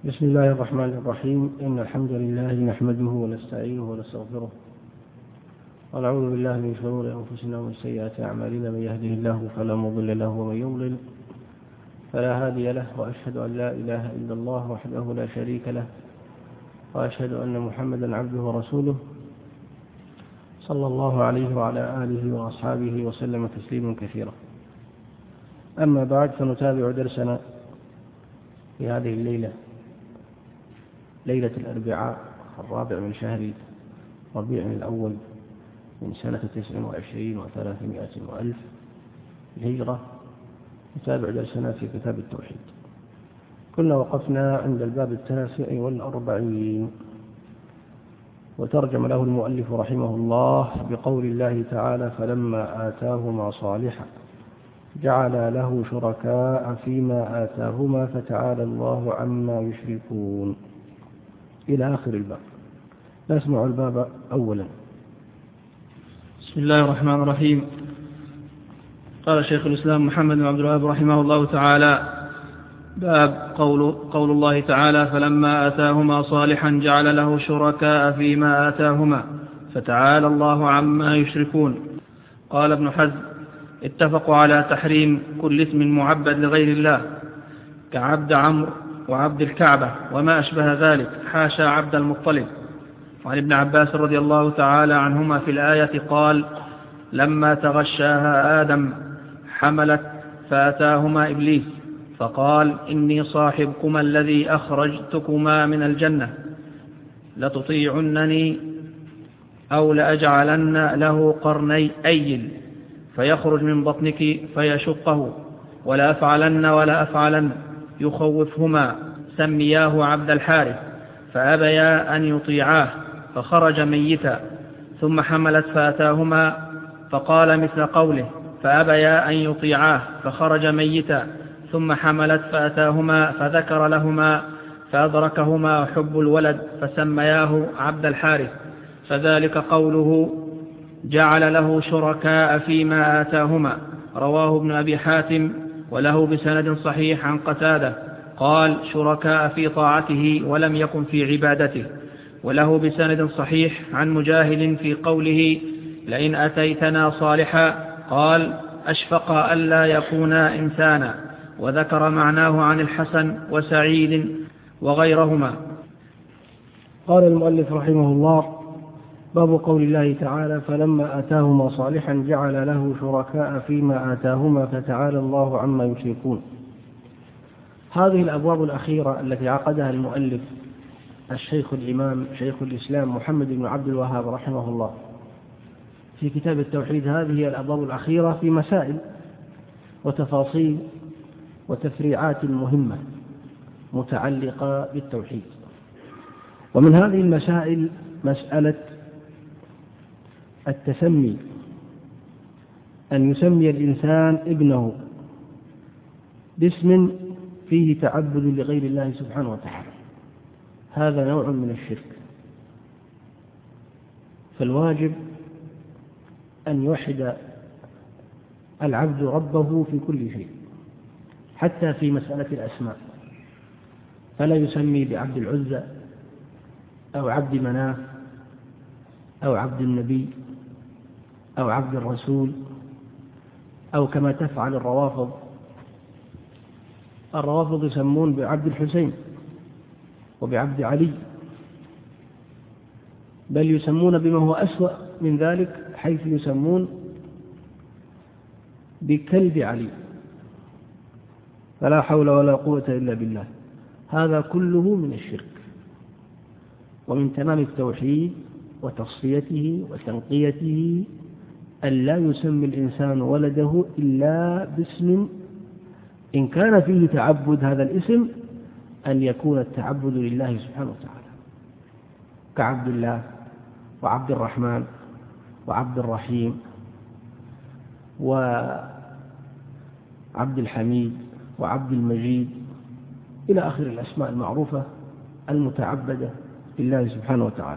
بسم الله الرحمن الرحيم. إن الحمد لله نحمده ونستعينه ونستغفره ونعوذ بالله من شرور أنفسنا ومن سيئات أعمالنا. من يهده الله فلا مضل له ومن يضلل فلا هادي له، وأشهد أن لا إله إلا الله وحده لا شريك له، وأشهد أن محمدا عبده ورسوله صلى الله عليه وعلى آله وأصحابه وسلم تسليما كثيرا. أما بعد، فنتابع درسنا في هذه الليلة، ليلة الأربعاء 4 من شهر ربيع الأول من سنة 29 و300 وألف الهجرة. نتابع درسنا في كتاب التوحيد. كنا وقفنا عند الباب 49، وترجم له المؤلف رحمه الله بقول الله تعالى: فلما آتاهما صالحا جعل له شركاء فيما آتاهما فتعالى الله عما يشركون، إلى آخر الباب. نسمع الباب أولا. بسم الله الرحمن الرحيم. قال شيخ الإسلام محمد بن عبد الوهاب رحمه الله تعالى: باب قول الله تعالى: فلما آتاهما صالحا جعل له شركاء فيما آتاهما فتعالى الله عما يشركون. قال ابن حزم: اتفقوا على تحريم كل اسم معبد لغير الله كعبد عمرو وعبد الكعبة وما أشبه ذلك، حاشا عبد المطلب. وعن ابن عباس رضي الله تعالى عنهما في الآية قال: لما تغشاها آدم حملت فأتاهما إبليس فقال: إني صاحبكما الذي أخرجتكما من الجنة لتطيعنني أو لأجعلن له قرني أيل فيخرج من بطنك فيشقه ولا أفعلن يخوفهما، سمياه عبد الحارث فأبيا أن يطيعاه فخرج ميتا، ثم حملت فأتاهما فقال مثل قوله فأبيا أن يطيعاه فخرج ميتا، ثم حملت فأتاهما فذكر لهما فأدركهما حب الولد فسمياه عبد الحارث، فذلك قوله جعل له شركاء فيما آتاهما. رواه ابن أبي حاتم وله بسند صحيح عن قتادة قال: شركاء في طاعته ولم يكن في عبادته. وله بسند صحيح عن مجاهد في قوله: لئن أتيتنا صالحا قال: أشفق ألا يكونا إنسانا. وذكر معناه عن الحسن وسعيد وغيرهما. قال المؤلف رحمه الله: باب قول الله تعالى: فلما آتاهما صالحا جعل له شركاء فيما آتاهما فتعالى الله عما يشركون. هذه الأبواب الأخيرة التي عقدها المؤلف الشيخ الإمام شيخ الإسلام محمد بن عبد الوهاب رحمه الله في كتاب التوحيد، هذه هي الأبواب الأخيرة في مسائل وتفاصيل وتفريعات مهمة متعلقة بالتوحيد. ومن هذه المسائل مسألة التسمي، أن يسمي الإنسان ابنه باسم فيه تعبد لغير الله سبحانه وتعالى، هذا نوع من الشرك. فالواجب أن يوحد العبد ربه في كل شيء، حتى في مسألة الأسماء، فلا يسمي بعبد العزى أو عبد مناف أو عبد النبي أو عبد الرسول، أو كما تفعل الروافض يسمون بعبد الحسين وبعبد علي، بل يسمون بما هو أسوأ من ذلك، حيث يسمون بكلب علي، فلا حول ولا قوة إلا بالله. هذا كله من الشرك، ومن تمام التوحيد وتصفيته وتنقيته أن لا يسمي الإنسان ولده إلا باسم إن كان فيه تعبد، هذا الاسم أن يكون التعبد لله سبحانه وتعالى، كعبد الله وعبد الرحمن وعبد الرحيم وعبد الحميد وعبد المجيد إلى آخر الأسماء المعروفة المتعبدة لله سبحانه وتعالى.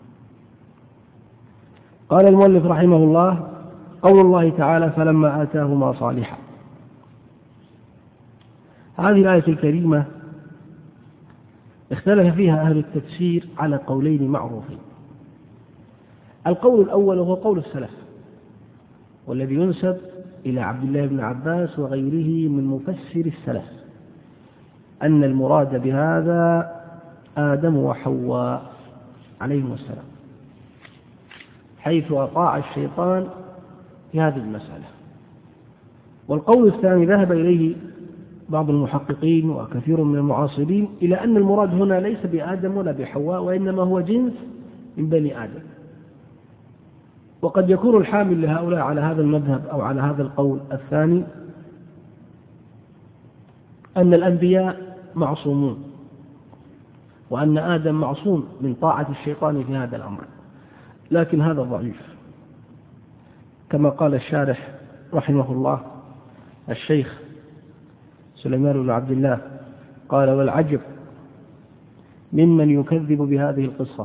قال المؤلف رحمه الله: قول الله تعالى: فلما آتاهما صالحا. هذه الآية الكريمة اختلف فيها أهل التفسير على قولين معروفين. القول الأول هو قول السلف، والذي ينسب إلى عبد الله بن عباس وغيره من مفسر السلف، أن المراد بهذا آدم وحواء عليهم السلام، حيث أطاع الشيطان في هذه المسألة. والقول الثاني ذهب إليه بعض المحققين وكثير من المعاصرين إلى أن المراد هنا ليس بآدم ولا بحواء، وإنما هو جنس من بني آدم. وقد يكون الحامل لهؤلاء على هذا المذهب أو على هذا القول الثاني أن الأنبياء معصومون، وأن آدم معصوم من طاعة الشيطان في هذا الأمر، لكن هذا ضعيف، كما قال الشارح رحمه الله الشيخ سليمان بن عبد الله قال: والعجب ممن يكذب بهذه القصة.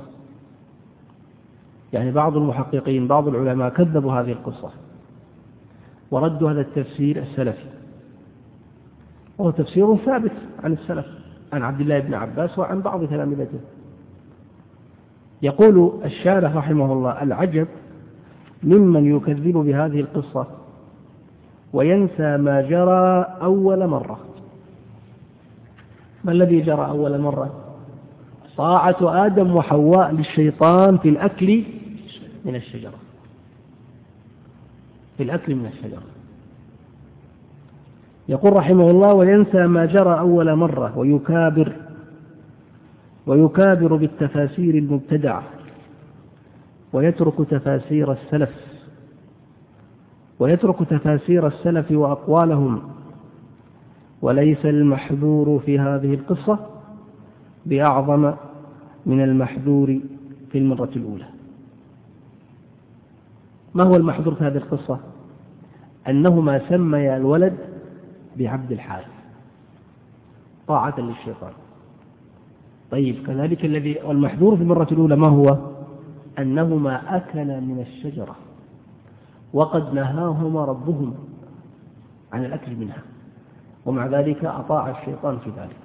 يعني بعض المحققين بعض العلماء كذبوا هذه القصة وردوا هذا التفسير السلفي، وهو تفسير ثابت عن السلف، عن عبد الله بن عباس وعن بعض تلامذته. يقول الشارح رحمه الله: العجب ممن يكذب بهذه القصة وينسى ما جرى أول مرة. ما الذي جرى أول مرة؟ طاعة آدم وحواء للشيطان في الأكل من الشجرة، في الأكل من الشجرة. يقول رحمه الله: وينسى ما جرى أول مرة ويكابر بالتفاسير المبتدعة ويترك تفاسير السلف وأقوالهم. وليس المحذور في هذه القصة بأعظم من المحذور في المرة الأولى. ما هو المحذور في هذه القصة؟ أنهما سميا الولد بعبد الحارث طاعة للشيطان. طيب، كذلك والمحذور في المرة الأولى ما هو؟ أنهما أكلا من الشجرة وقد نهاهما ربهما عن الأكل منها، ومع ذلك أطاع الشيطان في ذلك.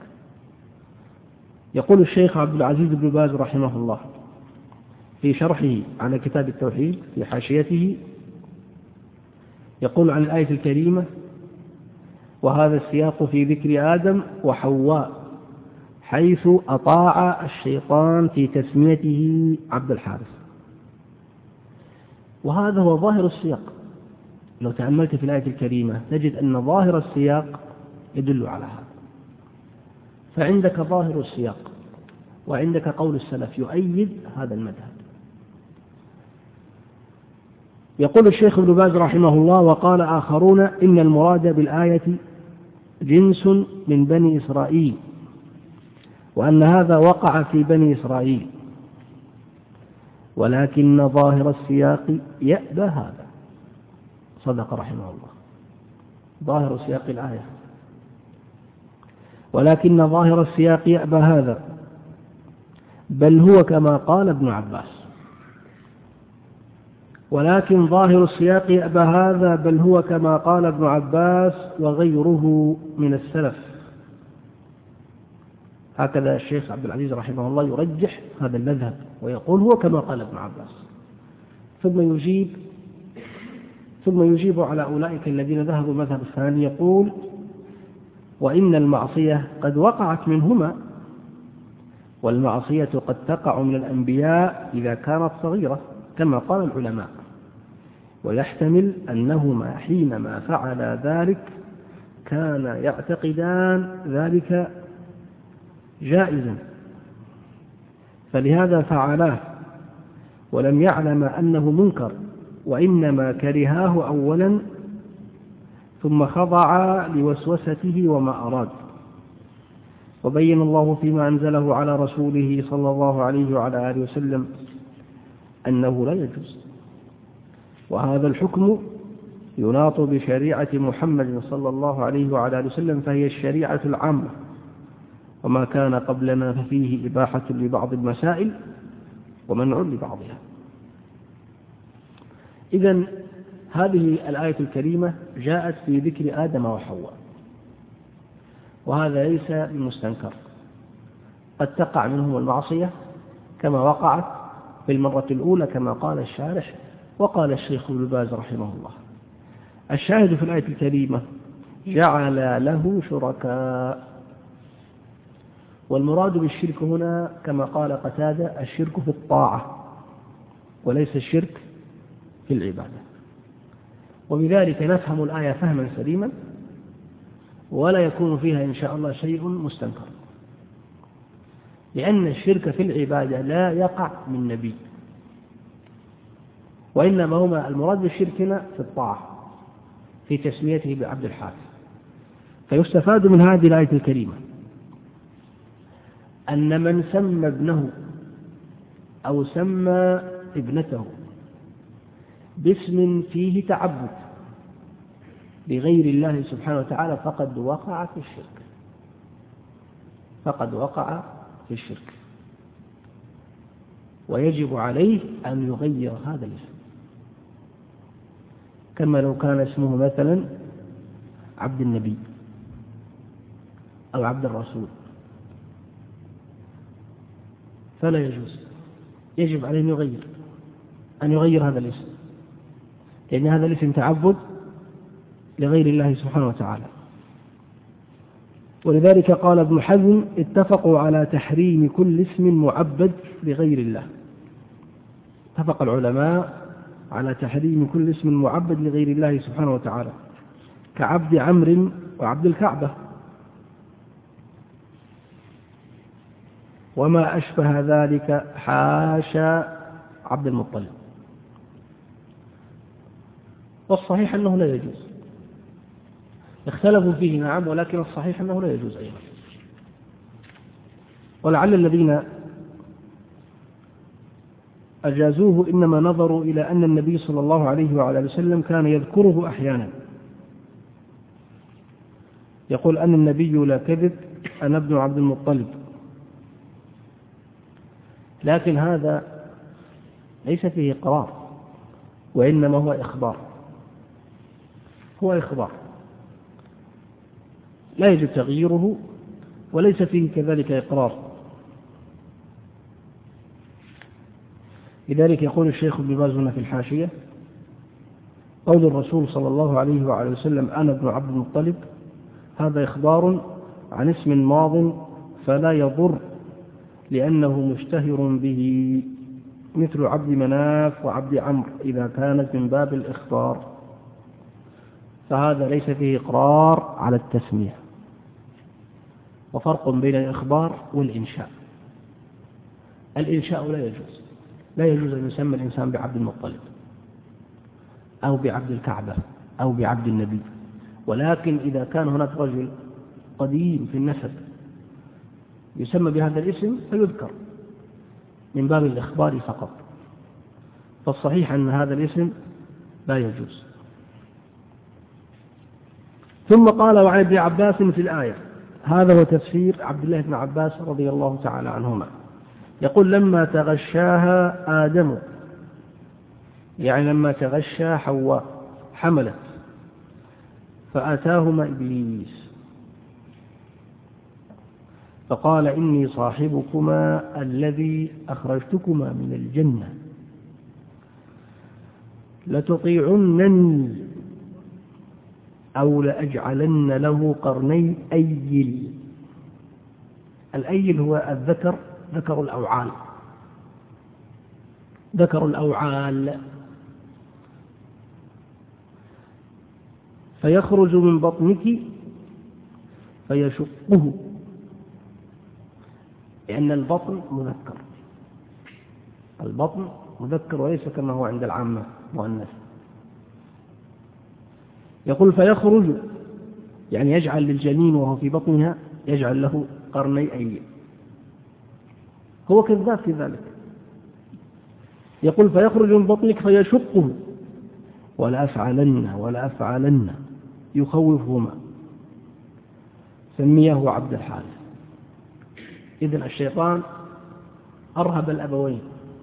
يقول الشيخ عبد العزيز بن باز رحمه الله في شرحه على كتاب التوحيد في حاشيته، يقول عن الآية الكريمة: وهذا السياق في ذكر آدم وحواء حيث أطاع الشيطان في تسميته عبد الحارث. وهذا هو ظاهر السياق. لو تأملت في الآية الكريمة تجد أن ظاهر السياق يدل على هذا. فعندك ظاهر السياق وعندك قول السلف يؤيد هذا المذهب. يقول الشيخ ابن باز رحمه الله: وقال آخرون إن المراد بالآية جنس من بني إسرائيل، وأن هذا وقع في بني إسرائيل، ولكن ظاهر السياق يأبى هذا. صدق رحمه الله، ظاهر سياق الآية، ولكن ظاهر السياق يأبى هذا، بل هو كما قال ابن عباس. ولكن ظاهر السياق يأبى هذا بل هو كما قال ابن عباس وغيره من السلف. هكذا الشيخ عبد العزيز رحمه الله يرجح هذا المذهب ويقول هو كما قال ابن عباس، ثم يجيب على أولئك الذين ذهبوا المذهب الثاني، يقول: وإن المعصية قد وقعت منهما، والمعصية قد تقع من الأنبياء إذا كانت صغيرة كما قال العلماء، ويحتمل أنهما حينما فعل ذلك كان يعتقدان ذلك جائزا، فلهذا فعلاه ولم يعلم أنه منكر، وإنما كرهاه أولا ثم خضع لوسوسته وما أراد. وبين الله فيما أنزله على رسوله صلى الله عليه وعلى آله وسلم أنه لا يجوز، وهذا الحكم يناط بشريعة محمد صلى الله عليه وعلى آله وسلم، فهي الشريعة العامة، وما كان قبلنا ففيه إباحة لبعض المسائل ومنع لبعضها. إذن هذه الآية الكريمة جاءت في ذكر آدم وحواء، وهذا ليس بمستنكر، قد تقع منهم المعصية كما وقعت في المرة الأولى كما قال الشارح وقال الشيخ ابن باز رحمه الله. الشاهد في الآية الكريمة جعل له شركاء، والمراد بالشرك هنا كما قال قتادة الشرك في الطاعة وليس الشرك في العبادة، وبذلك نفهم الآية فهما سليما ولا يكون فيها إن شاء الله شيء مستنكر، لأن الشرك في العبادة لا يقع من نبي، وإنما هما المراد بالشرك هنا في الطاعة في تسميته بعبد الحارث. فيستفاد من هذه الآية الكريمة أن من سمى ابنه أو سمى ابنته باسم فيه تعبد لغير الله سبحانه وتعالى فقد وقع في الشرك، فقد وقع في الشرك، ويجب عليه أن يغير هذا الاسم، كما لو كان اسمه مثلا عبد النبي أو عبد الرسول فلا يجوز، يجب عليه أن يغير هذا الاسم، لأن هذا الاسم تعبد لغير الله سبحانه وتعالى. ولذلك قال ابن حزم اتفقوا على تحريم كل اسم معبد لغير الله، اتفق العلماء على تحريم كل اسم معبد لغير الله سبحانه وتعالى كعبد عمرو وعبد الكعبة وما أشبه ذلك حاشا عبد المطلب. والصحيح أنه لا يجوز، اختلفوا فيه نعم، ولكن الصحيح أنه لا يجوز أيضا. ولعل الذين أجازوه إنما نظروا إلى أن النبي صلى الله عليه وعلى وسلم كان يذكره أحيانا، يقول أن النبي لا كذب أنا ابن عبد المطلب، لكن هذا ليس فيه إقرار وإنما هو إخبار، هو إخبار لا يجب تغييره وليس فيه كذلك إقرار. لذلك يقول الشيخ ابن باز في الحاشية قول الرسول صلى الله عليه وعلى وسلم أنا ابن عبد المطلب هذا إخبار عن اسم ماض فلا يضر لأنه مشتهر به مثل عبد مناف وعبد عمرو إذا كانت من باب الإخبار، فهذا ليس فيه إقرار على التسمية. وفرق بين الإخبار والإنشاء، الإنشاء لا يجوز أن يسمى الإنسان بعبد المطلب أو بعبد الكعبة أو بعبد النبي، ولكن إذا كان هناك رجل قديم في النسب يسمى بهذا الاسم فيذكر من باب الإخبار فقط، فالصحيح أن هذا الاسم لا يجوز. ثم قال وعن ابن عباس في الآية، هذا هو تفسير عبد الله بن عباس رضي الله تعالى عنهما، يقول لما تغشاها آدم، يعني لما تغشى حواء حملت فأتاهما إبليس فقال إني صاحبكما الذي أخرجتكما من الجنة لتطيعنني أو لأجعلن له قرني أيل. الأيل هو الذكر، ذكر الأوعال، ذكر الأوعال، فيخرج من بطنك فيشقه، لأن البطن مذكر، البطن مذكر وليس كما هو عند العامة مؤنث. يقول فيخرج يعني يجعل للجنين وهو في بطنها يجعل له قرني أيل، هو كذاب في ذلك. يقول فيخرج من بطنك فيشقه ولا أفعلن يخوفهما سميه عبد الحارث. إذن الشيطان أرهب الأبوين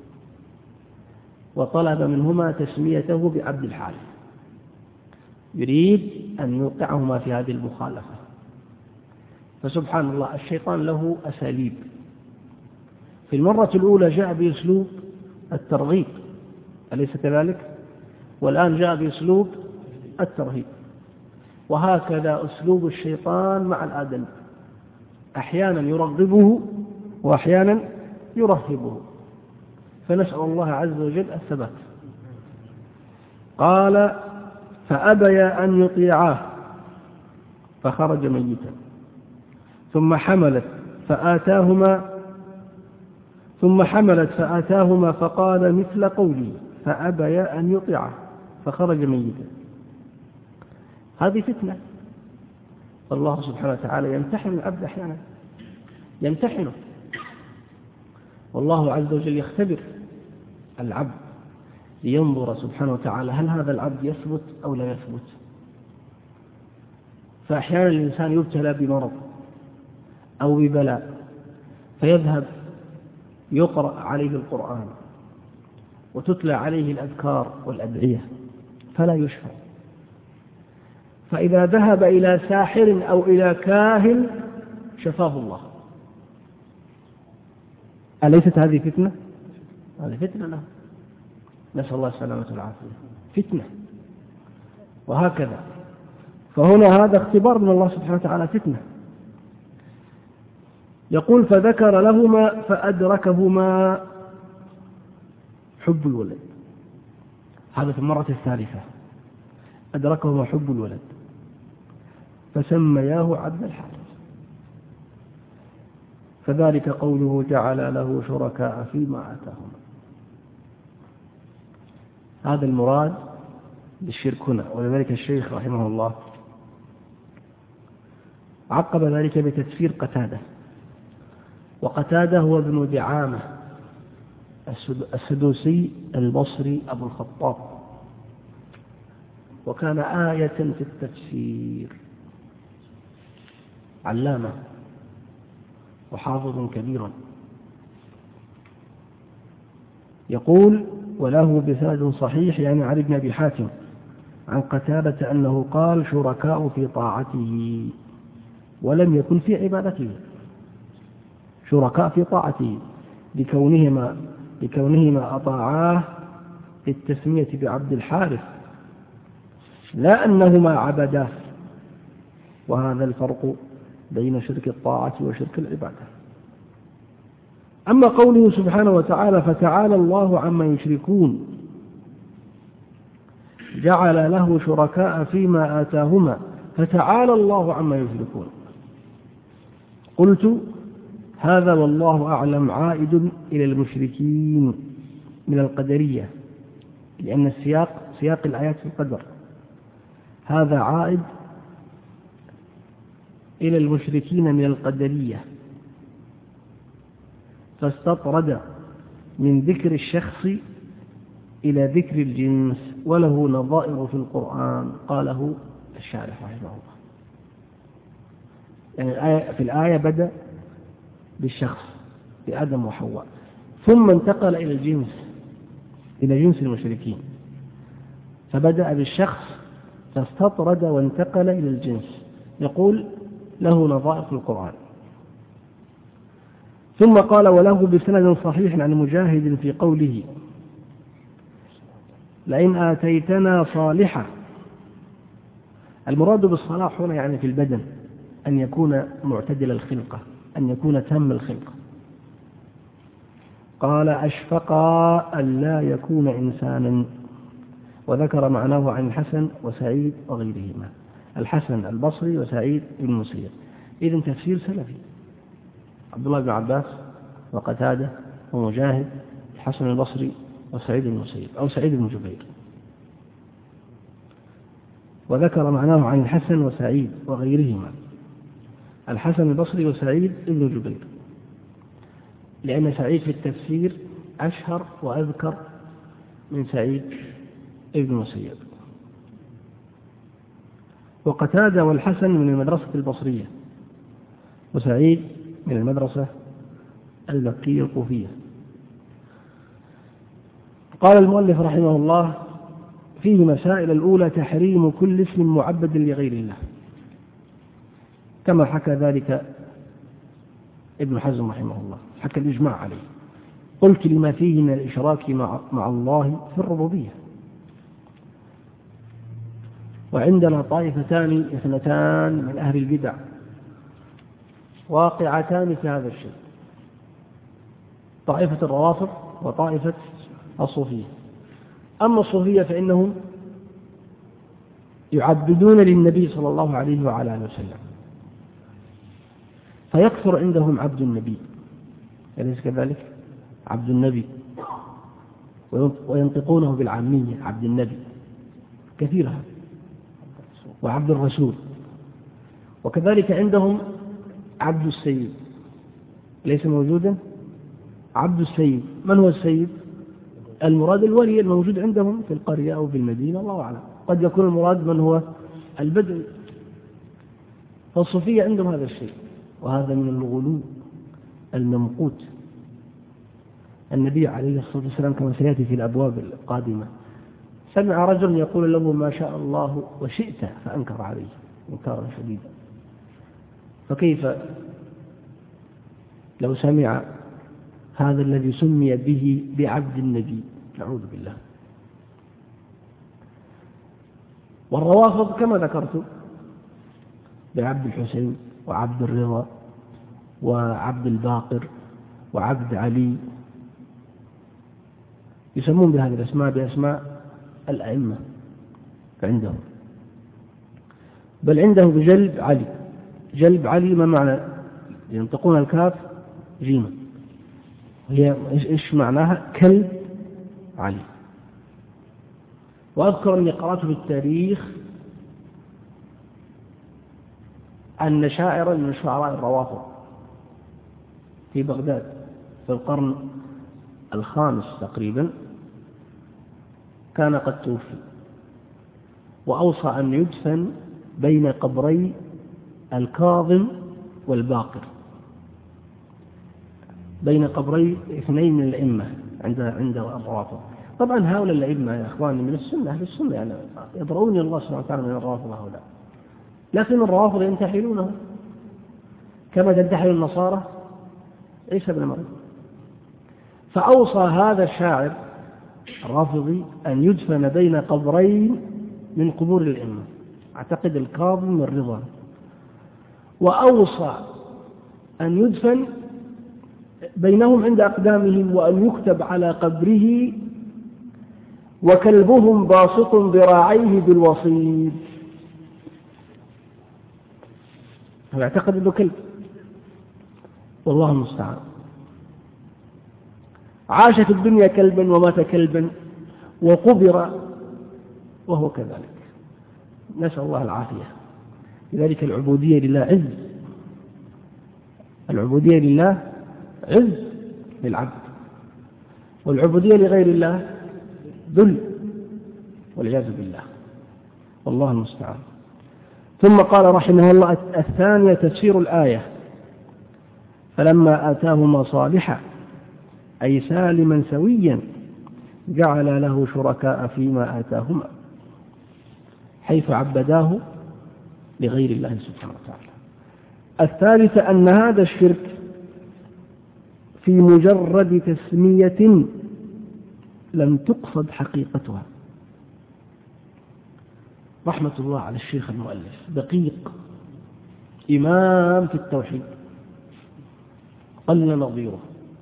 وطلب منهما تسميته بعبد الحارث، يريد أن يوقعهما في هذه المخالفة. فسبحان الله الشيطان له أساليب في المرة الأولى جاء بأسلوب الترغيب، أليس كذلك؟ والآن جاء بأسلوب الترهيب. وهكذا أسلوب الشيطان مع الآدم، أحيانا يرغبه وأحيانا يرهبه، فنسأل الله عز وجل الثبات. قال فأبي أن يطيعاه فخرج ميتا، ثم حملت فآتاهما فقال مثل قولي فأبي أن يطيعه فخرج ميتا. هذه فتنة، الله سبحانه وتعالى يمتحن العبد أحيانا، يمتحنه، والله عز وجل يختبر العبد لينظر سبحانه وتعالى هل هذا العبد يثبت أو لا يثبت. فأحيانا الإنسان يبتلى بمرض أو ببلاء فيذهب يقرأ عليه القرآن وتتلى عليه الأذكار والأدعية فلا يشفى، فإذا ذهب إلى ساحر أو إلى كاهن شفاه الله. أليست هذه فتنة؟ هذه فتنة له، نسأل الله السلامة والعافية، فتنة. وهكذا فهنا هذا اختبار من الله سبحانه وتعالى، فتنة. يقول فذكر لهما فأدركهما حب الولد، هذا في المرة الثالثة أدركهما حب الولد فسمياه عبد الحارث، فذلك قوله جعل له شركاء فيما آتاهما. هذا المراد بالشرك هنا، ولذلك الشيخ رحمه الله عقب ذلك بتفسير قتادة، وقتادة هو ابن دعامة السدوسي البصري أبو الخطاب، وكان آية في التفسير، علامة وحافظ كبير. يقول وله بسند صحيح يعني عن ابن أبي حاتم عن قتادة أنه قال شركاء في طاعته ولم يكن في عبادته، شركاء في طاعته لكونهما أطاعاه بالتسمية بعبد الحارث لا أنهما عبداه، وهذا الفرق بين شرك الطاعة وشرك العبادة. أما قوله سبحانه وتعالى فتعالى الله عما يشركون جعل له شركاء فيما آتاهما فتعالى الله عما يشركون، قلت هذا والله أعلم عائد إلى المشركين من القدرية، لأن سياق الآيات في القدر، هذا عائد إلى المشركين من القدرية، فاستطرد من ذكر الشخص إلى ذكر الجنس، وله نظائر في القرآن قاله الشارح رحمه الله. يعني في الآية بدأ بالشخص بآدم وحواء، ثم انتقل إلى الجنس، إلى جنس المشركين، فبدأ بالشخص فاستطرد وانتقل إلى الجنس، يقول له نظائر في القرآن. ثم قال وله بسند صحيح عن مجاهد في قوله لئن آتيتنا صالحا، المراد بالصلاح هنا يعني في البدن، أن يكون معتدل الخلقة، أن يكون تام الخلقة. قال أشفقا أن لا يكون إنسانا، وذكر معناه عن الحسن وسعيد وغيرهما، الحسن البصري وسعيد بن المسيب. إذن تفسير سلفي، عبد الله بن عباس وقتادة ومجاهد الحسن البصري وسعيد بن المسيب أو سعيد بن جبير. وذكر معناه عن الحسن وسعيد وغيرهما، الحسن البصري وسعيد بن جبير، لأن سعيد في التفسير أشهر وأذكر من سعيد بن المسيب. وقتادة والحسن من المدرسة البصرية، وسعيد من المدرسة المكية الكوفية. قال المؤلف رحمه الله فيه مسائل. الأولى تحريم كل اسم معبد لغير الله، كما حكى ذلك ابن حزم رحمه الله، حكى الإجماع عليه. قلت لما فيه من الإشراك مع الله في الربوبية. وعندنا طائفتان اثنتان من أهل البدع واقعتان في هذا الشيء، طائفة الروافض وطائفة الصوفية. أما الصوفية فإنهم يعبدون للنبي صلى الله عليه وعلى آله وسلم، فيكثر عندهم عبد النبي، أليس كذلك؟ عبد النبي، وينطقونه بالعامية عبد النبي كثيرها، وعبد الرسول. وكذلك عندهم عبد السيد، ليس موجودا عبد السيد. من هو السيد؟ المراد الولي الموجود عندهم في القرية أو في المدينة، الله أعلم، قد يكون المراد من هو البدوي. فالصوفية عندهم هذا الشيء، وهذا من الغلو الممقوت. النبي عليه الصلاة والسلام كما سيأتي في الأبواب القادمة سمع رجل يقول له ما شاء الله وشئت، فأنكر عليه إنكارا شديدا. فكيف لو سمع هذا الذي سمي به بعبد النبي؟ نعوذ بالله. والروافض كما ذكرت بعبد الحسين وعبد الرضا وعبد الباقر وعبد علي، يسمون بهذه الأسماء بأسماء الأئمة عندهم، بل عنده بجلب علي. جلب علي ما معنى؟ ينطقون الكاف جيما، هي إيش معناها؟ كلب علي. وأذكر أني قرأت في التاريخ أن شاعرا من شعراء الروافض في بغداد في القرن الخامس تقريبا كان قد توفي، وأوصى أن يدفن بين قبري الكاظم والباقر، بين قبري اثنين من الأئمة عند الروافض. طبعا هؤلاء الأئمة يا إخواني من السنة، أهل السنة، يعني يدرؤون الله سبحانه وتعالى من الروافض هؤلاء، لكن الروافض ينتحلونه كما تنتحل النصارى عيسى بن مريم. فأوصى هذا الشاعر الرافضي أن يدفن بين قبرين من قبور الأئمة، أعتقد الكاظم والرضا، وأوصى أن يدفن بينهم عند أقدامهم، وأن يكتب على قبره وكلبهم باسط ذراعيه بالوصيد. هو يعتقد أنه كلب، والله المستعان. عاش في الدنيا كلبا ومات كلبا وقبر وهو كذلك، نسأل الله العافية. لذلك العبودية لله عز، العبودية لله عز للعبد، والعبودية لغير الله ذل والعياذ بالله، والله المستعان. ثم قال رحمه الله الثانية تفسير الآية: فلما آتاهما صالحا أي سالما سويا جعل له شركاء فيما آتاهما، حيث عبداه لغير الله سبحانه وتعالى. الثالثة أن هذا الشرك في مجرد تسمية لم تقصد حقيقتها. رحمة الله على الشيخ المؤلف، دقيق، إمام في التوحيد، قل نظيره،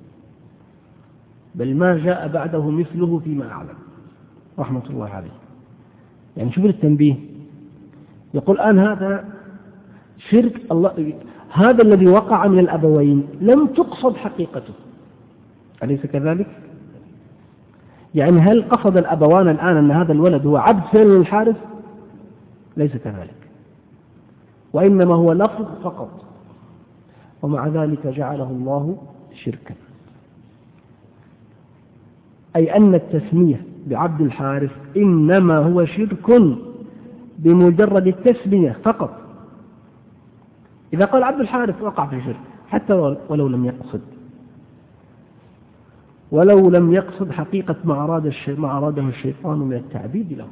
بل ما جاء بعده مثله فيما أعلم، رحمة الله عليه. يعني شوف التنبيه، يقول الآن هذا شرك الله، هذا الذي وقع من الأبوين لم تقصد حقيقته، أليس كذلك؟ يعني هل قصد الأبوان الآن أن هذا الولد هو عبد فعل الحارث؟ ليس كذلك، وإنما هو لفظ فقط، ومع ذلك جعله الله شركا. أي أن التسمية بعبد الحارث إنما هو شرك بمجرد التسمية فقط. إذا قال عبد الحارث وقع في شرك حتى ولو لم يقصد حقيقة ما أراده الشيطان من التعبيد له.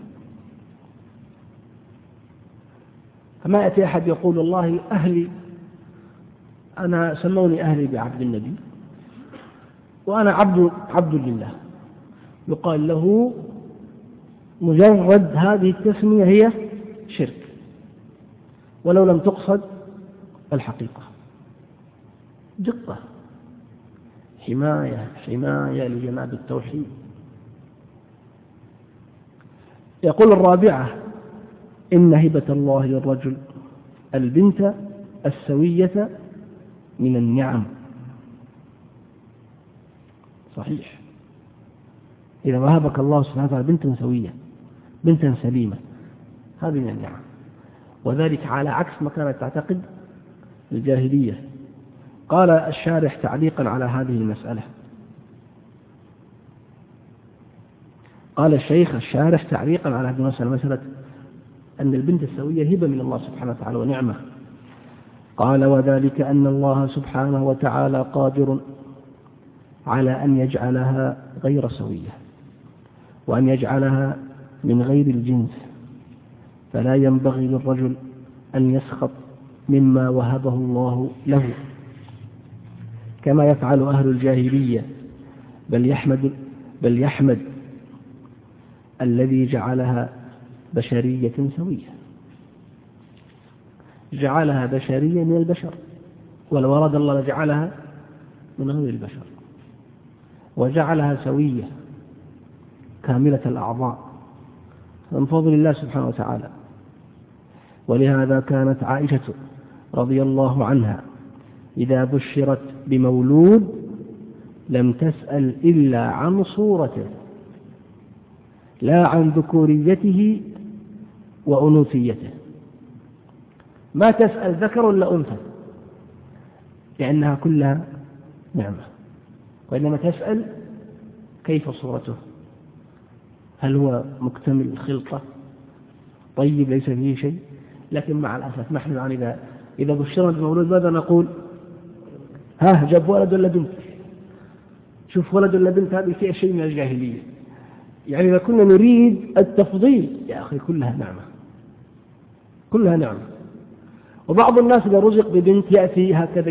فما يأتي أحد يقول والله أهلي، أنا سموني أهلي بعبد النبي، وأنا عبد لله، يقال له مجرد هذه التسمية هي شرك ولو لم تقصد الحقيقة. دقة، حماية لجناب التوحيد. يقول الرابعة: إن هبة الله للرجل البنت السوية من النعم. صحيح، إذا وهبك الله سبحانه وتعالى بنتا سوية، بنتا سليمة، هذه من النعم، وذلك على عكس ما كانت تعتقد الجاهلية. قال الشارح تعليقا على هذه المسألة، قال الشارح تعليقا على هذه المسألة، مسألة أن البنت السوية هبة من الله سبحانه وتعالى ونعمة. قال: وذلك أن الله سبحانه وتعالى قادر على أن يجعلها غير سوية، وأن يجعلها من غير الجنس، فلا ينبغي للرجل أن يسخط مما وهبه الله له كما يفعل أهل الجاهلية، بل يحمد الذي جعلها بشرية سوية، جعلها بشرية من البشر، ولو أراد الله لجعلها من غير البشر، وجعلها سوية كاملة الأعضاء من فضل الله سبحانه وتعالى. ولهذا كانت عائشة رضي الله عنها إذا بشرت بمولود لم تسأل إلا عن صورته، لا عن ذكوريته وأنوثيته، ما تسأل ذكر ولا أنثى، لأنها كلها نعمة، وإنما تسأل كيف صورته، هل هو مكتمل الخلقة طيب ليس فيه شيء. لكن مع الأسف نحن الآن إذا بشرنا بمولود ماذا نقول؟ جاب ولد ولا بنت؟ شوف ولد ولا بنت، هذه فيها شيء من الجاهلية. يعني إذا كنا نريد التفضيل يا أخي كلها نعمة، كلها نعمة. وبعض الناس إذا رزق ببنت يأتي هكذا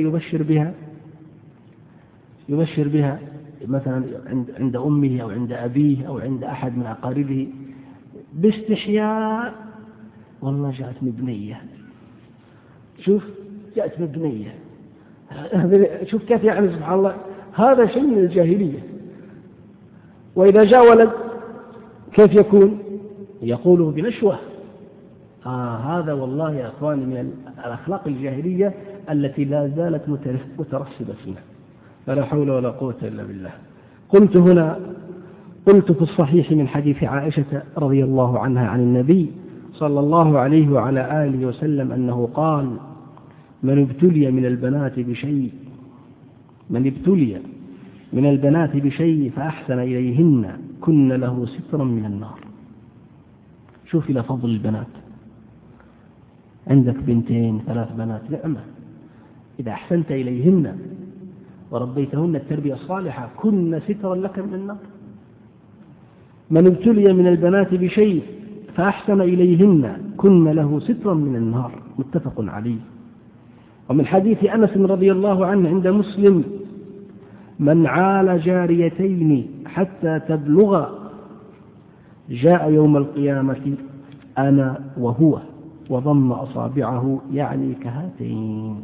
يبشر بها مثلا عند أمه أو عند أبيه أو عند أحد من أقاربه باستحياء: والله جاءتني بنية، شوف جاءتني بنية. شوف كيف يعني سبحان الله، هذا شيء من الجاهلية. وإذا جاء ولد كيف يكون؟ يقوله بنشوة. هذا والله يا أخواني من الأخلاق الجاهلية التي لا زالت مترسبة فينا، فلا حول ولا قوة إلا بالله. قلت في الصحيح من حديث عائشة رضي الله عنها عن النبي صلى الله عليه وعلى آله وسلم أنه قال: من ابتلي من البنات بشيء فأحسن إليهن كن له سترا من النار. شوف إلى فضل البنات، عندك 2 3 بنات نعمة، إذا أحسنت إليهن وربيتهن التربية الصالحة كن سترا لك من النار. من ابتلي من البنات بشيء فأحسن إليهن كن له سترا من النار، متفق عليه. ومن حديث أنس رضي الله عنه عند مسلم: من عال جاريتين حتى تبلغ جاء يوم القيامة أنا وهو وضم أصابعه يعني كهاتين.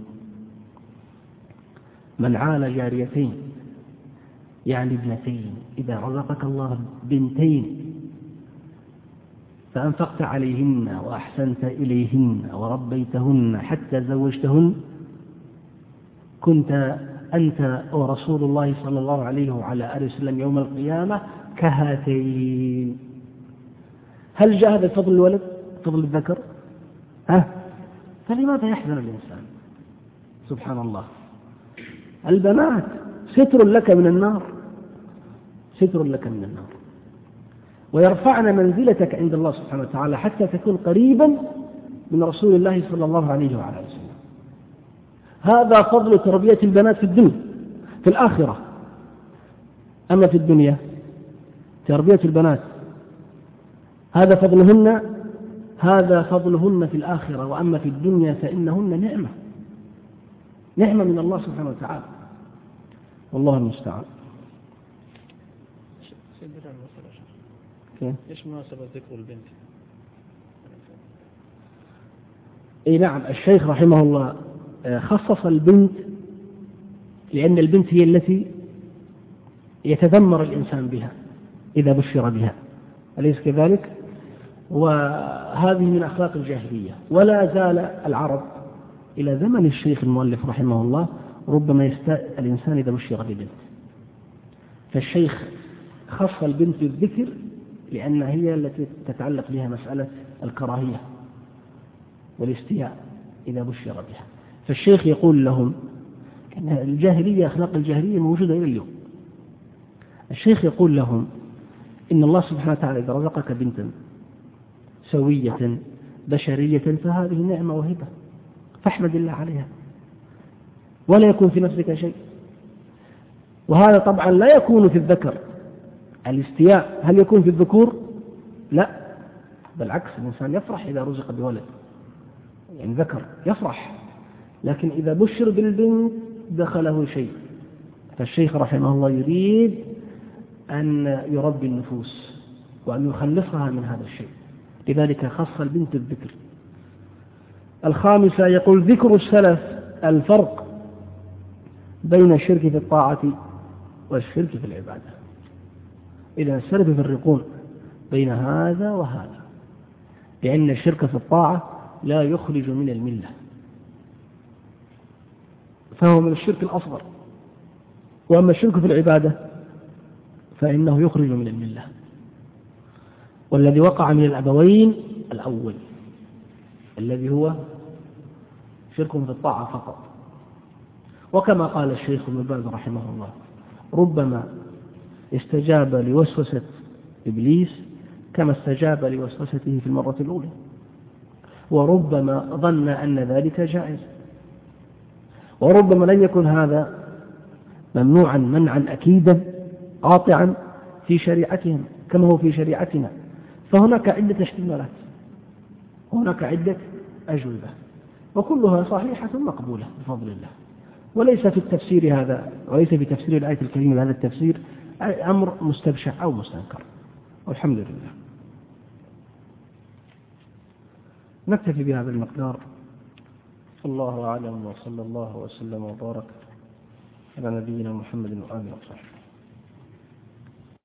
من عال جاريتين يعني ابنتين، إذا رزقك الله 2 فأنفقت عليهن وأحسنت إليهن وربيتهن حتى زوجتهن كنت أنت ورسول الله صلى الله عليه وعلى آله وسلم يوم القيامة كهاتين. هل جاء هذا فضل الولد فضل الذكر؟ فلماذا يحزن الإنسان؟ سبحان الله. البنات ستر لك من النار، ستر لك من النار، ويرفعن منزلتك عند الله سبحانه وتعالى حتى تكون قريبا من رسول الله صلى الله عليه وعلى آله وسلم. هذا فضل تربية البنات في الدنيا. في الآخرة أما في الدنيا تربية البنات هذا فضلهن في الآخرة، وأما في الدنيا فإنهن نعمة من الله سبحانه وتعالى، والله المستعان. إيش مناسبة ذكر البنت؟ اي نعم، الشيخ رحمه الله خصص البنت لأن البنت هي التي يتذمر الإنسان بها إذا بشر بها، أليس كذلك؟ وهذه من أخلاق الجاهلية، ولا زال العرب إلى زمن الشيخ المؤلف رحمه الله ربما يستاء الإنسان إذا بشر ببنت، فالشيخ خص البنت بالذكر لأنها هي التي تتعلق بها مسألة الكراهية والاستياء إذا بشر بها. فالشيخ يقول لهم أن الجاهلية، أخلاق الجاهلية موجودة إلى اليوم. الشيخ يقول لهم إن الله سبحانه وتعالى إذا رزقك بنتا سوية بشرية فهذه نعمة وهبة، فاحمد الله عليها ولا يكون في نفسك شيء. وهذا طبعا لا يكون في الذكر، الاستياء هل يكون في الذكور؟ لا، بالعكس، الإنسان يفرح إذا رزق بولد، يعني ذكر يفرح، لكن إذا بشر بالبنت دخله شيء. فالشيخ رحمه الله يريد أن يربي النفوس وأن يخلصها من هذا الشيء، لذلك خص البنت بالذكر. الخامسة يقول ذكر السلف الفرق بين الشرك في الطاعة والشرك في العبادة. إذا السلف يفرقون بين هذا وهذا، لأن الشرك في الطاعة لا يخرج من الملة، فهو من الشرك الأصغر، وأما الشرك في العبادة فإنه يخرج من الملة. والذي وقع من الأبوين الأول الذي هو شرك في الطاعة فقط. وكما قال الشيخ ابن باز رحمه الله ربما استجاب لوسوسة إبليس كما استجاب لوسوسته في المرة الأولى، وربما ظن أن ذلك جائز، وربما لن يكن هذا ممنوعا منعا أكيدا قاطعا في شريعتهم كما هو في شريعتنا. فهناك عدة احتمالات، هناك عدة أجوبة، وكلها صحيحة مقبولة بفضل الله. وليس في التفسير هذا، وليس في تفسير الآية الكريمة هذا التفسير أمر مستبشع أو مستنكر، والحمد لله. نكتفي بهذا المقدار. الله أعلم، وصلى الله وسلم وبارك على نبينا محمد وآله وصحبه.